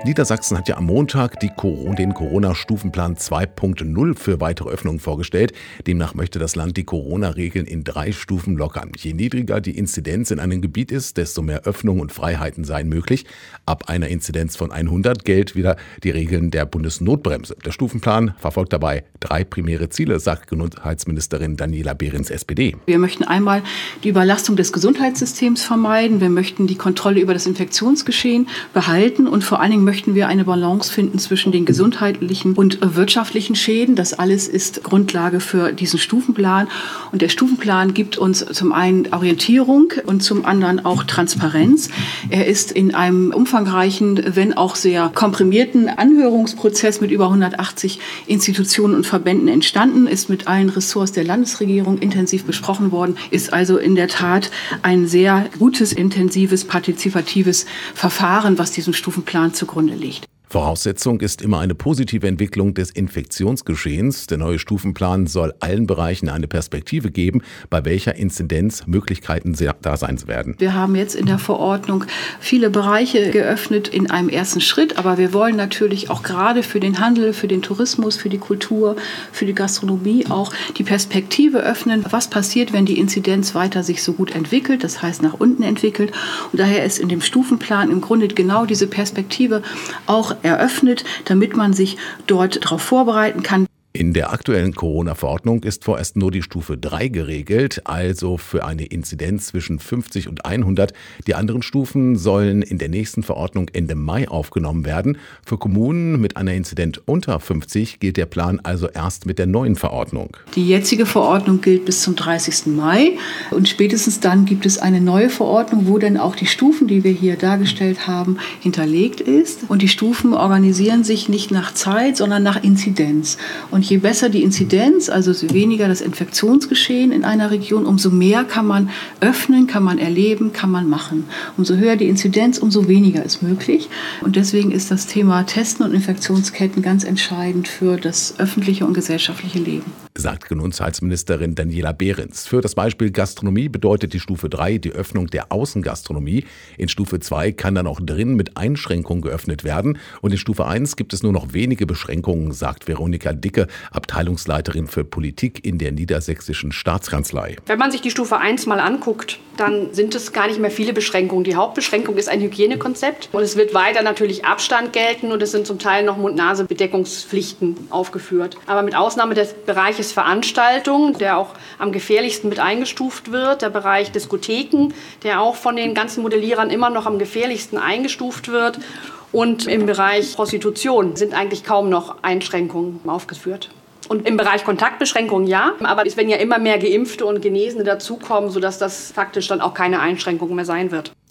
Niedersachsen hat ja am Montag den Corona-Stufenplan 2.0 für weitere Öffnungen vorgestellt. Demnach möchte das Land die Corona-Regeln in 3 Stufen lockern. Je niedriger die Inzidenz in einem Gebiet ist, desto mehr Öffnungen und Freiheiten seien möglich. Ab einer Inzidenz von 100 gelten wieder die Regeln der Bundesnotbremse. Der Stufenplan verfolgt dabei 3 primäre Ziele, sagt Gesundheitsministerin Daniela Behrens, SPD. Wir möchten einmal die Überlastung des Gesundheitssystems vermeiden. Wir möchten die Kontrolle über das Infektionsgeschehen behalten und vor allen Dingen möchten wir eine Balance finden zwischen den gesundheitlichen und wirtschaftlichen Schäden. Das alles ist Grundlage für diesen Stufenplan. Und der Stufenplan gibt uns zum einen Orientierung und zum anderen auch Transparenz. Er ist in einem umfangreichen, wenn auch sehr komprimierten Anhörungsprozess mit über 180 Institutionen und Verbänden entstanden, ist mit allen Ressorts der Landesregierung intensiv besprochen worden, ist also in der Tat ein sehr gutes, intensives, partizipatives Verfahren, was diesem Stufenplan zugrunde liegt. Voraussetzung ist immer eine positive Entwicklung des Infektionsgeschehens. Der neue Stufenplan soll allen Bereichen eine Perspektive geben, bei welcher Inzidenz Möglichkeiten da sein werden. Wir haben jetzt in der Verordnung viele Bereiche geöffnet in einem ersten Schritt, aber wir wollen natürlich auch gerade für den Handel, für den Tourismus, für die Kultur, für die Gastronomie auch die Perspektive öffnen, was passiert, wenn die Inzidenz weiter sich so gut entwickelt, das heißt nach unten entwickelt. Und daher ist in dem Stufenplan im Grunde genau diese Perspektive auch eröffnet, damit man sich dort darauf vorbereiten kann. In der aktuellen Corona-Verordnung ist vorerst nur die Stufe 3 geregelt, also für eine Inzidenz zwischen 50 und 100. Die anderen Stufen sollen in der nächsten Verordnung Ende Mai aufgenommen werden. Für Kommunen mit einer Inzidenz unter 50 gilt der Plan also erst mit der neuen Verordnung. Die jetzige Verordnung gilt bis zum 30. Mai und spätestens dann gibt es eine neue Verordnung, wo dann auch die Stufen, die wir hier dargestellt haben, hinterlegt ist. Und die Stufen organisieren sich nicht nach Zeit, sondern nach Inzidenz. Und je besser die Inzidenz, also weniger das Infektionsgeschehen in einer Region, umso mehr kann man öffnen, kann man erleben, kann man machen. Umso höher die Inzidenz, umso weniger ist möglich. Und deswegen ist das Thema Testen und Infektionsketten ganz entscheidend für das öffentliche und gesellschaftliche Leben. Sagt Gesundheitsministerin Daniela Behrens. Für das Beispiel Gastronomie bedeutet die Stufe 3 die Öffnung der Außengastronomie. In Stufe 2 kann dann auch drin mit Einschränkungen geöffnet werden. Und in Stufe 1 gibt es nur noch wenige Beschränkungen, sagt Veronika Dicke, Abteilungsleiterin für Politik in der Niedersächsischen Staatskanzlei. Wenn man sich die Stufe 1 mal anguckt, dann sind es gar nicht mehr viele Beschränkungen. Die Hauptbeschränkung ist ein Hygienekonzept und es wird weiter natürlich Abstand gelten und es sind zum Teil noch Mund-Nase-Bedeckungspflichten aufgeführt. Aber mit Ausnahme des Bereiches Veranstaltungen, der auch am gefährlichsten mit eingestuft wird, der Bereich Diskotheken, der auch von den ganzen Modellierern immer noch am gefährlichsten eingestuft wird, und im Bereich Prostitution sind eigentlich kaum noch Einschränkungen aufgeführt. Und im Bereich Kontaktbeschränkungen ja, aber es werden ja immer mehr Geimpfte und Genesene dazukommen, sodass das faktisch dann auch keine Einschränkung mehr sein wird.